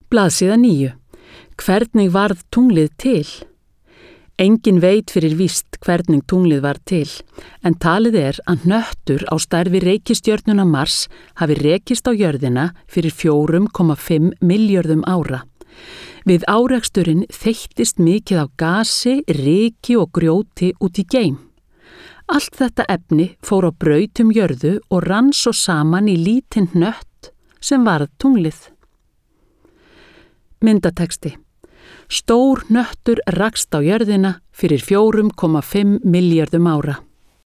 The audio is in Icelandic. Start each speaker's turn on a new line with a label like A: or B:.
A: Blaðsíða 9. Hvernig varð tunglið til? Enginn veit fyrir víst hvernig tunglið var til, en talið að hnöttur á stærð við reikistjörnuna Mars hafi rekist á jörðina fyrir 4,5 milljörðum ára. Við áreksturinn þeyttist mikið af gasi, ryki og grjóti út í geim. Allt þetta efni fór á braut jörðu og rann svo saman í lítinn hnött sem varð tunglið. Myndatexti. Stór hnöttur rakst á jörðina fyrir 4,5 milljörðum ára.